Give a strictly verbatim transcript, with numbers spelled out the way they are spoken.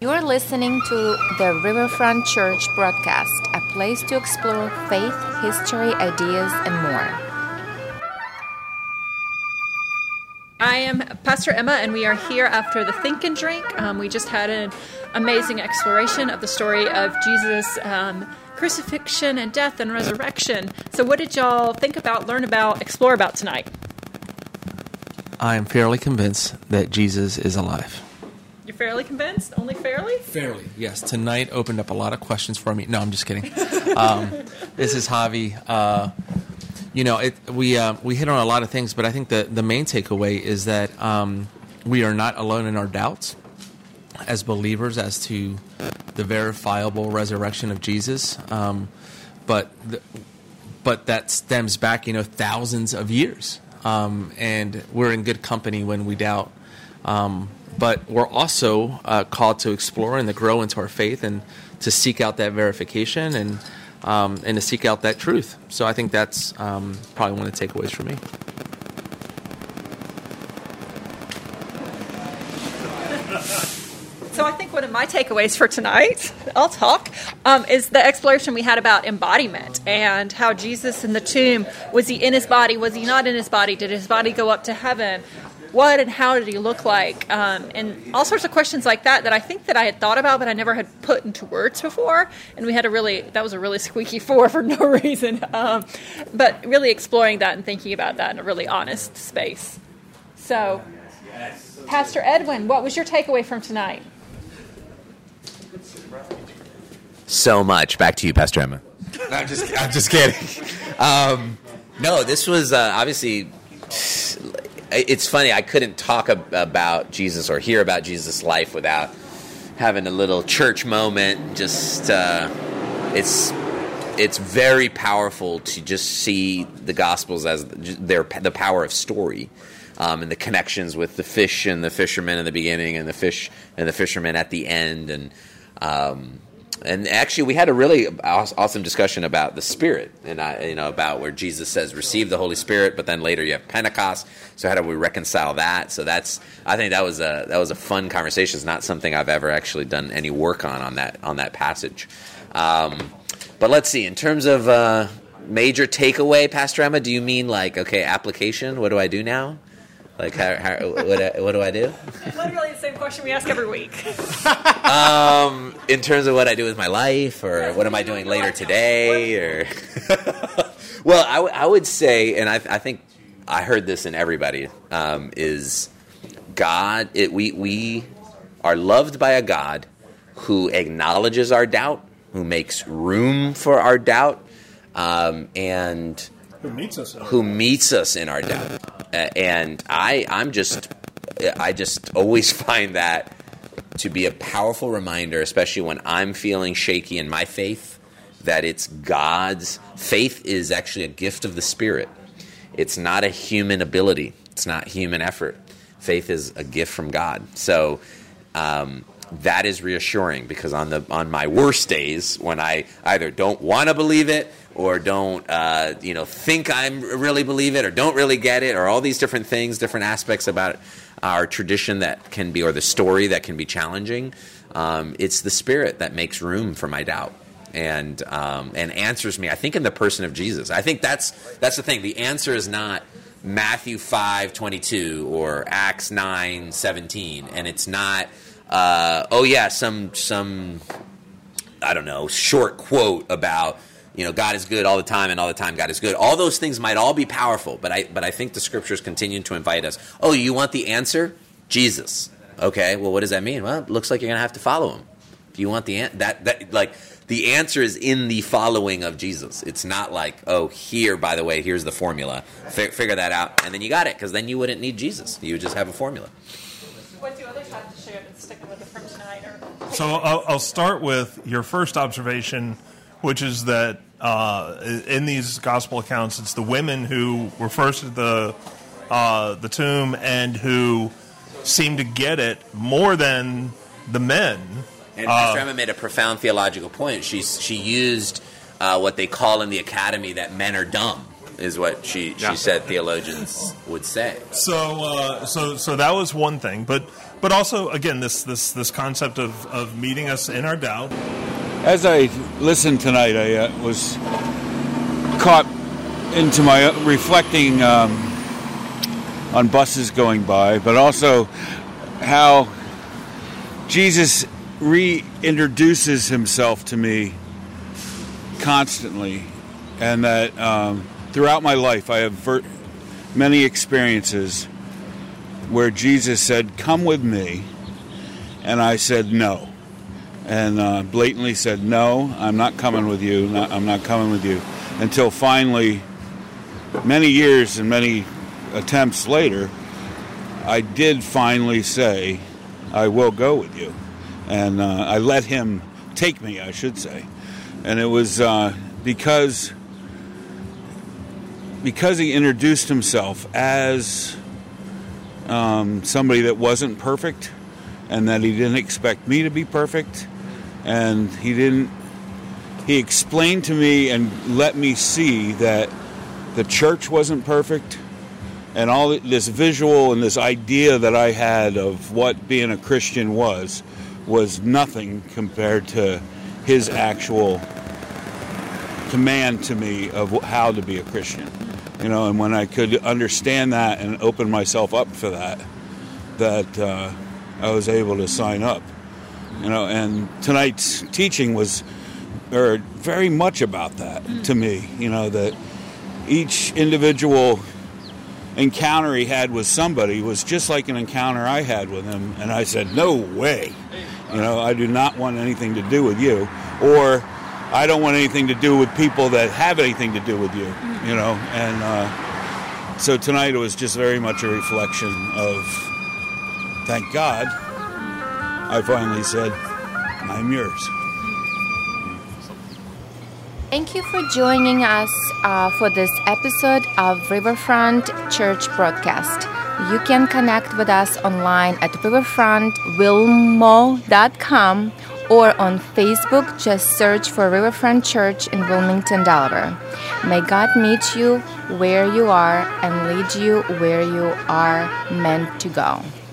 You're listening to the Riverfront Church broadcast, a place to explore faith, history, ideas, and more. I am Pastor Emma, and we are here after the Think and Drink. Um, we just had an amazing exploration of the story of Jesus' um, crucifixion and death and resurrection. So what did y'all think about, learn about, explore about tonight? I am fairly convinced that Jesus is alive. You're fairly convinced? Only fairly? Fairly, yes. Tonight opened up a lot of questions for me. No, I'm just kidding. Um, this is Javi. Uh, you know, it, we uh, we hit on a lot of things, but I think the, the main takeaway is that um, we are not alone in our doubts as believers as to the verifiable resurrection of Jesus. Um, but the, but that stems back, you know, thousands of years. Um, and we're in good company when we doubt. Um, but we're also uh, called to explore and to grow into our faith and to seek out that verification and um, and to seek out that truth. So I think that's um, probably one of the takeaways for me. So I think one of my takeaways for tonight, I'll talk, um, is the exploration we had about embodiment and how Jesus in the tomb, was he in his body? Was he not in his body? Did his body go up to heaven? What and how did he look like? Um, and all sorts of questions like that that I think that I had thought about, but I never had put into words before. And we had a really, that was a really squeaky four for no reason. Um, but really exploring that and thinking about that in a really honest space. So, Pastor Edwin, what was your takeaway from tonight? So much. Back to you, Pastor Emma. I'm just, I'm just kidding. Um, no, this was uh, obviously. It's funny. I couldn't talk ab- about Jesus or hear about Jesus' life without having a little church moment. Just uh, it's it's very powerful to just see the Gospels as their the power of story. Um, and the connections with the fish and the fishermen in the beginning and the fish and the fishermen at the end. And um, and actually we had a really awesome discussion about the Spirit and, I, you know, about where Jesus says, receive the Holy Spirit, but then later you have Pentecost. So how do we reconcile that? So that's, I think that was a, that was a fun conversation. It's not something I've ever actually done any work on, on that, on that passage. Um, but let's see, in terms of uh, major takeaway, Pastor Emma, do you mean like, okay, application? What do I do now? Like, how, how, what, what do I do? Literally the same question we ask every week. um, in terms of what I do with my life, or yeah, what am I doing later today, or well, I, w- I would say, and I, I think I heard this in everybody, um, is God. It, we we are loved by a God who acknowledges our doubt, who makes room for our doubt, um, and who meets us. Who meets us in our doubt. Uh, and I, I'm just, I just always find that to be a powerful reminder, especially when I'm feeling shaky in my faith, that it's God's faith is actually a gift of the Spirit. It's not a human ability. It's not human effort. Faith is a gift from God. So um, that is reassuring, because on the on my worst days, when I either don't want to believe it or don't, uh, you know, think I really believe it, or don't really get it, or all these different things, different aspects about our tradition that can be, or the story that can be challenging. Um, it's the Spirit that makes room for my doubt and um, and answers me. I think in the person of Jesus. I think that's that's the thing. The answer is not Matthew five twenty-two or Acts nine seventeen, and it's not, uh, oh yeah, some some I don't know short quote about, you know, God is good all the time, and all the time God is good. All those things might all be powerful, but I but I think the Scriptures continue to invite us. Oh, you want the answer? Jesus. Okay, well, what does that mean? Well, it looks like you're going to have to follow him. If you want the an- that that like the answer is in the following of Jesus. It's not like, oh, here, by the way, here's the formula. F- figure that out, and then you got it, because then you wouldn't need Jesus. You would just have a formula. What do others have to share that's sticking with it from tonight? Or so I'll, I'll start with your first observation, which is that uh, in these gospel accounts, it's the women who were first at the uh, the tomb and who seem to get it more than the men. And Pastor Emma made a profound theological point. She she used uh, what they call in the academy that men are dumb, is what she, she yeah. said theologians would say. So uh, so so that was one thing, but but also, again, this this this concept of, of meeting us in our doubt. As I listened tonight, I uh, was caught into my uh, reflecting um, on buses going by, but also how Jesus reintroduces himself to me constantly, and that um, throughout my life I have ver- many experiences where Jesus said, "Come with me," and I said no, and uh, blatantly said, "No, I'm not coming with you. Not, I'm not coming with you," until finally, many years and many attempts later, I did finally say, "I will go with you," and uh, I let him take me, I should say. And it was uh, because because he introduced himself as um, somebody that wasn't perfect, and that he didn't expect me to be perfect, and he didn't. He explained to me and let me see that the church wasn't perfect, and all this visual and this idea that I had of what being a Christian was was nothing compared to his actual command to me of how to be a Christian. You know, and when I could understand that and open myself up for that, that uh, I was able to sign up. You know, and tonight's teaching was or very much about that to me. You know, that each individual encounter he had with somebody was just like an encounter I had with him, and I said, "No way. You know, I do not want anything to do with you," or I don't want anything to do with people that have anything to do with you, you know. And uh, so tonight it was just very much a reflection of, thank God, I finally said, "I'm yours." Thank you for joining us uh, for this episode of Riverfront Church Broadcast. You can connect with us online at riverfront wilmo dot com or on Facebook. Just search for Riverfront Church in Wilmington, Delaware. May God meet you where you are and lead you where you are meant to go.